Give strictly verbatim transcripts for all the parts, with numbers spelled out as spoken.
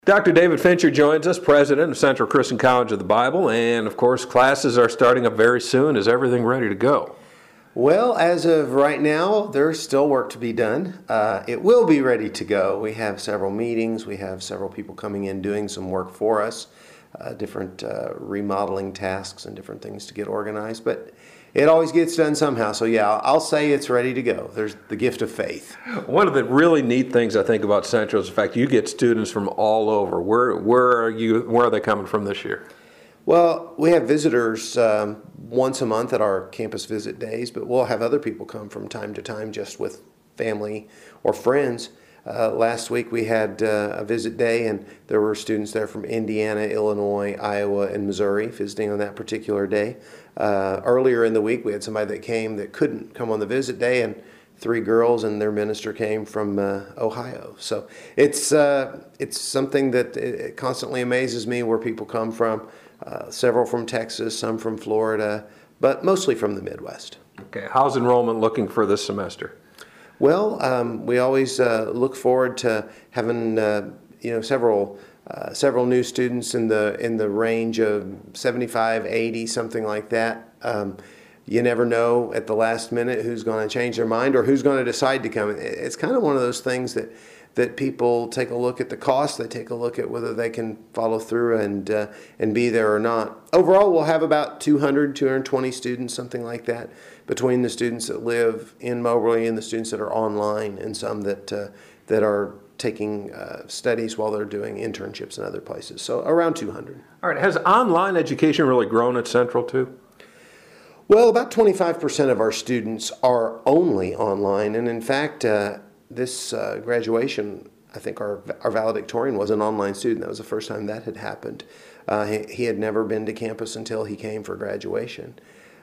Doctor David Fincher joins us, president of Central Christian College of the Bible, and of course classes are starting up very soon. Is everything ready to go? Well, as of right now, there's still work to be done. Uh, it will be ready to go. We have several meetings. We have several people coming in doing some work for us, uh, different uh, remodeling tasks and different things to get organized. But it always gets done somehow. So yeah, I'll say it's ready to go. There's the gift of faith. One of the really neat things I think about Central is the fact you get students from all over. Where where are you? Where are they coming from this year? Well, we have visitors um, once a month at our campus visit days, but we'll have other people come from time to time just with family or friends. Uh, last week we had uh, a visit day, and there were students there from Indiana, Illinois, Iowa, and Missouri visiting on that particular day. Uh, earlier in the week we had somebody that came that couldn't come on the visit day, and three girls and their minister came from uh, Ohio. So it's uh, it's something that it constantly amazes me where people come from. Uh, several from Texas, some from Florida, but mostly from the Midwest. Okay, how's enrollment looking for this semester? Well, um, we always uh, look forward to having uh, you know several uh, several new students in the in the range of seventy-five, eighty, something like that. Um, you never know at the last minute who's going to change their mind or who's going to decide to come. It's kind of one of those things that that people take a look at the cost, they take a look at whether they can follow through and uh, and be there or not. Overall, we'll have about two hundred, two hundred twenty students, something like that, between the students that live in Moberly and the students that are online, and some that uh, that are taking uh, studies while they're doing internships in other places. So around two hundred. All right, has online education really grown at Central too? Well, about twenty-five percent of our students are only online, and in fact, uh, this uh, graduation, I think our our valedictorian was an online student. That was the first time that had happened. Uh, he, he had never been to campus until he came for graduation.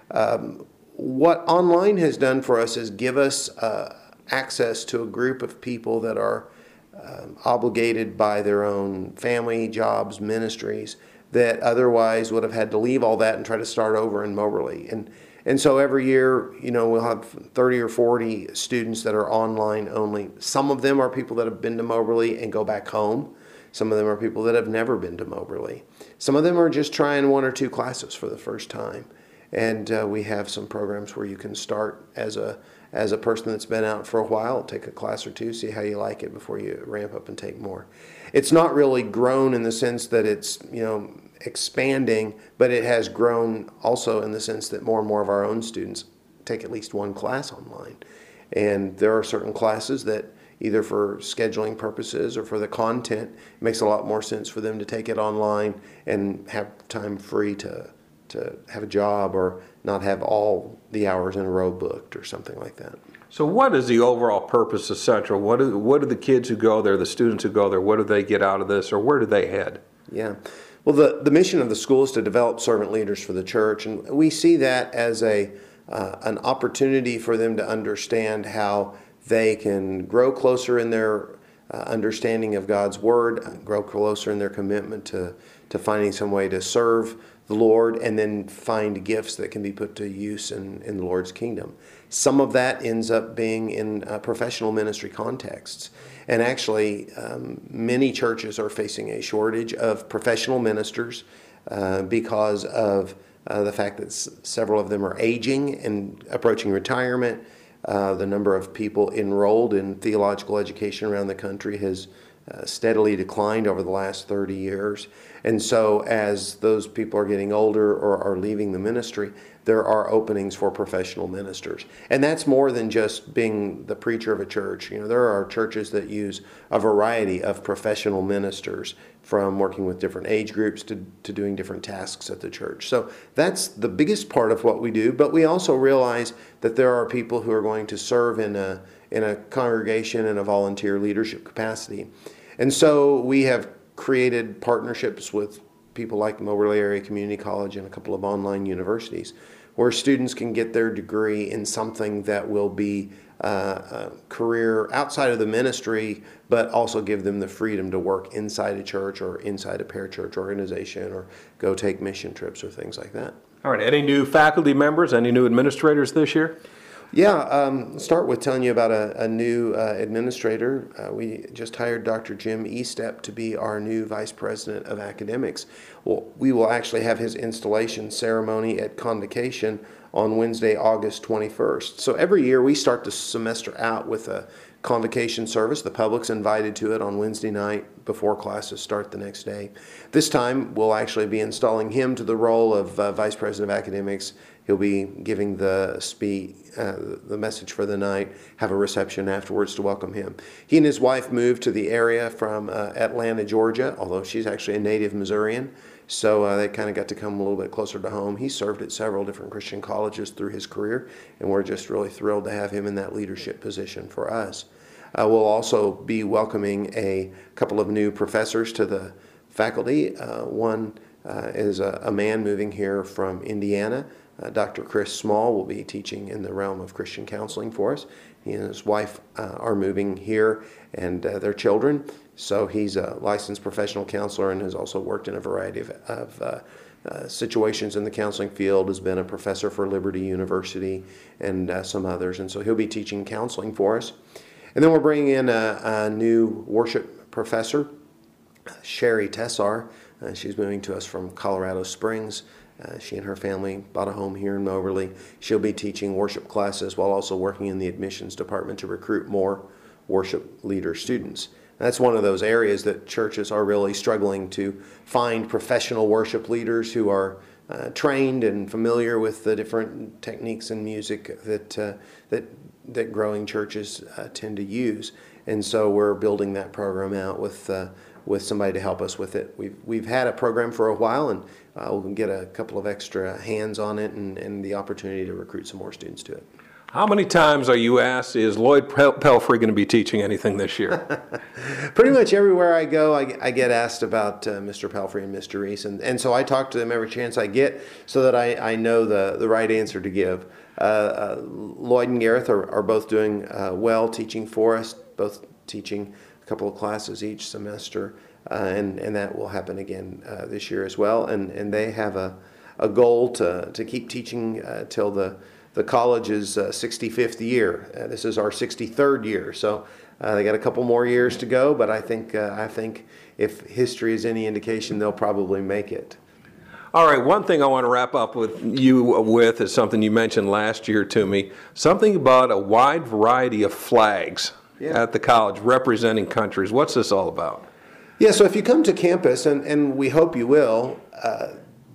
Um, what online has done for us is give us uh, access to a group of people that are um, obligated by their own family, jobs, ministries, that otherwise would have had to leave all that and try to start over in Moberly. And And so every year, you know, we'll have thirty or forty students that are online only. Some of them are people that have been to Moberly and go back home. Some of them are people that have never been to Moberly. Some of them are just trying one or two classes for the first time. And uh, we have some programs where you can start as a as a person that's been out for a while, take a class or two, see how you like it before you ramp up and take more. It's not really grown in the sense that it's, you know, expanding, but it has grown also in the sense that more and more of our own students take at least one class online. And there are certain classes that either for scheduling purposes or for the content, it makes a lot more sense for them to take it online and have time free to to have a job or not have all the hours in a row booked or something like that. So what is the overall purpose of Central? What do, what do the kids who go there, the students who go there, what do they get out of this, or where do they head? Yeah. Well, the, the mission of the school is to develop servant leaders for the church, and we see that as a uh, an opportunity for them to understand how they can grow closer in their uh, understanding of God's Word, grow closer in their commitment to, to finding some way to serve the Lord, and then find gifts that can be put to use in, in the Lord's kingdom. Some of that ends up being in uh, professional ministry contexts. And actually, um, many churches are facing a shortage of professional ministers uh, because of uh, the fact that s- several of them are aging and approaching retirement. Uh, the number of people enrolled in theological education around the country has uh, steadily declined over the last thirty years. And so as those people are getting older or are leaving the ministry, there are openings for professional ministers. And that's more than just being the preacher of a church. You know, there are churches that use a variety of professional ministers, from working with different age groups to, to doing different tasks at the church. So that's the biggest part of what we do. But we also realize that there are people who are going to serve in a in a congregation in a volunteer leadership capacity. And so we have created partnerships with people like the Moberly Area Community College and a couple of online universities, where students can get their degree in something that will be uh, a career outside of the ministry, but also give them the freedom to work inside a church or inside a parachurch organization or go take mission trips or things like that. All right, any new faculty members, any new administrators this year? Yeah, um, start with telling you about a, a new uh, administrator. Uh, we just hired Doctor Jim Estep to be our new Vice President of Academics. Well, we will actually have his installation ceremony at Convocation on Wednesday, August twenty-first. So every year we start the semester out with a convocation service. The public's invited to it on Wednesday night before classes start the next day. This time we'll actually be installing him to the role of uh, Vice President of Academics. He'll be giving the speech, uh, the message for the night, have a reception afterwards to welcome him. He and his wife moved to the area from uh, Atlanta, Georgia, although she's actually a native Missourian. So uh, they kind of got to come a little bit closer to home. He served at several different Christian colleges through his career, and we're just really thrilled to have him in that leadership position for us. Uh, we'll also be welcoming a couple of new professors to the faculty. Uh, one uh, is a, a man moving here from Indiana. Uh, Doctor Chris Small will be teaching in the realm of Christian counseling for us. He and his wife uh, are moving here, and uh, their children. So he's a licensed professional counselor and has also worked in a variety of, of uh, uh, situations in the counseling field, has been a professor for Liberty University and uh, some others. And so he'll be teaching counseling for us. And then we're bringing in a, a new worship professor, Sherry Tessar. Uh, she's moving to us from Colorado Springs. Uh, she and her family bought a home here in Moberly. She'll be teaching worship classes while also working in the admissions department to recruit more worship leader students. That's one of those areas that churches are really struggling to find professional worship leaders who are uh, trained and familiar with the different techniques in music that uh, that that growing churches uh, tend to use. And so we're building that program out with uh, with somebody to help us with it. We've we've had a program for a while, and uh, we'll get a couple of extra hands on it and, and the opportunity to recruit some more students to it. How many times are you asked, is Lloyd Pelfrey going to be teaching anything this year? Pretty much everywhere I go, I, I get asked about uh, Mister Pelfrey and Mister Reese, and, and so I talk to them every chance I get so that I, I know the, the right answer to give. Uh, uh, Lloyd and Gareth are, are both doing uh, well teaching for us, both teaching a couple of classes each semester, uh, and, and that will happen again uh, this year as well. And, and they have a, a goal to, to keep teaching uh, till the The college's uh, sixty-fifth year. Uh, this is our sixty-third year, so uh, they got a couple more years to go. But I think uh, I think if history is any indication, they'll probably make it. All right. One thing I want to wrap up with you with is something you mentioned last year to me. Something about a wide variety of flags yeah. at the college representing countries. What's this all about? Yeah. So if you come to campus, and and we hope you will, uh,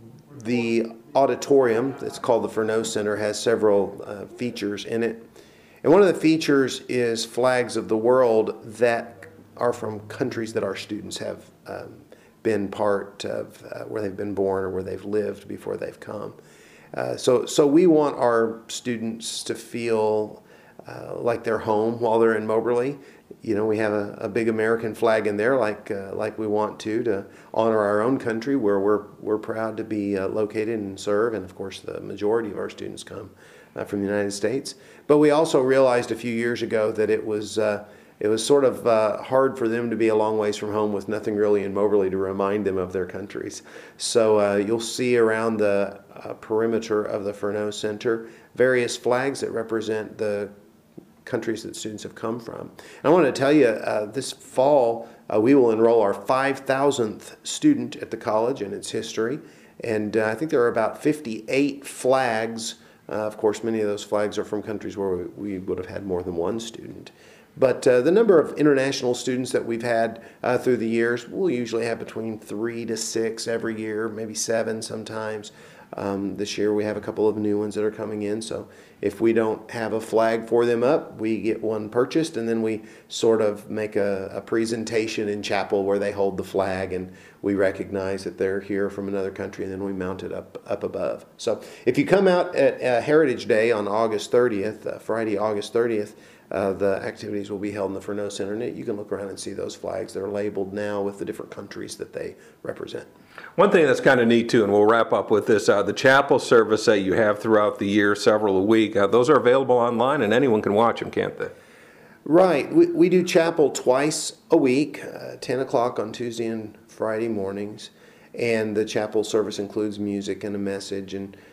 the auditorium that's called the Furneaux Center has several uh, features in it. And one of the features is flags of the world that are from countries that our students have um, been part of, uh, where they've been born or where they've lived before they've come. Uh, so, so we want our students to feel uh, like they're home while they're in Moberly. You know, we have a, a big American flag in there, like uh, like we want to, to honor our own country, where we're we're proud to be uh, located and serve. And of course, the majority of our students come uh, from the United States. But we also realized a few years ago that it was uh, it was sort of uh, hard for them to be a long ways from home with nothing really in Moberly to remind them of their countries. So uh, you'll see around the uh, perimeter of the Furneaux Center various flags that represent the countries that students have come from. And I want to tell you, uh, this fall uh, we will enroll our five thousandth student at the college in its history, and uh, I think there are about fifty-eight flags. Uh, of course, many of those flags are from countries where we, we would have had more than one student. But uh, the number of international students that we've had uh, through the years, we'll usually have between three to six every year, maybe seven sometimes. Um, this year we have a couple of new ones that are coming in, so if we don't have a flag for them up, we get one purchased, and then we sort of make a, a presentation in chapel where they hold the flag, and we recognize that they're here from another country, and then we mount it up up above. So if you come out at uh, Heritage Day on August thirtieth, uh, Friday, August thirtieth, Uh, the activities will be held in the Furneaux Center, and you can look around and see those flags. They're labeled now with the different countries that they represent. One thing that's kind of neat, too, and we'll wrap up with this, uh, the chapel service that you have throughout the year, several a week, uh, those are available online, and anyone can watch them, can't they? Right. We, we do chapel twice a week, uh, ten o'clock on Tuesday and Friday mornings, and the chapel service includes music and a message, and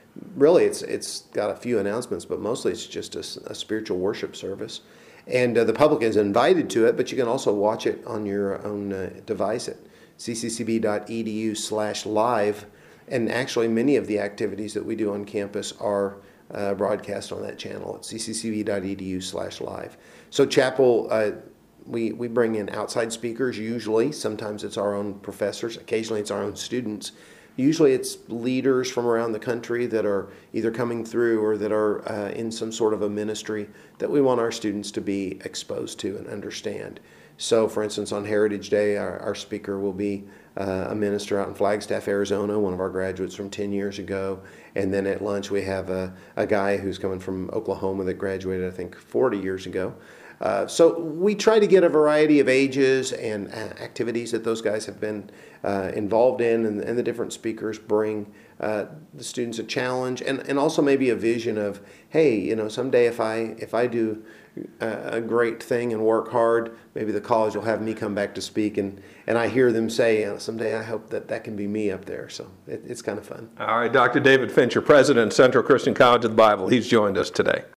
really it's it's got a few announcements, but mostly it's just a, a spiritual worship service. And uh, the public is invited to it, but you can also watch it on your own uh, device at c c c b dot e d u slash live. And actually, many of the activities that we do on campus are uh, broadcast on that channel at c c c b dot e d u slash live. So chapel, uh, we, we bring in outside speakers usually. Sometimes it's our own professors. Occasionally it's our own students. Usually it's leaders from around the country that are either coming through or that are uh, in some sort of a ministry that we want our students to be exposed to and understand. So, for instance, on Heritage Day, our, our speaker will be uh, a minister out in Flagstaff, Arizona, one of our graduates from ten years ago. And then at lunch we have a, a guy who's coming from Oklahoma that graduated, I think, forty years ago. Uh, so we try to get a variety of ages and uh, activities that those guys have been uh, involved in, and, and the different speakers bring uh, the students a challenge and, and also maybe a vision of, hey, you know, someday if I if I do a, a great thing and work hard, maybe the college will have me come back to speak, and, and I hear them say, you know, someday I hope that that can be me up there. So it, it's kind of fun. All right, Doctor David Fincher, President, Central Christian College of the Bible. He's joined us today.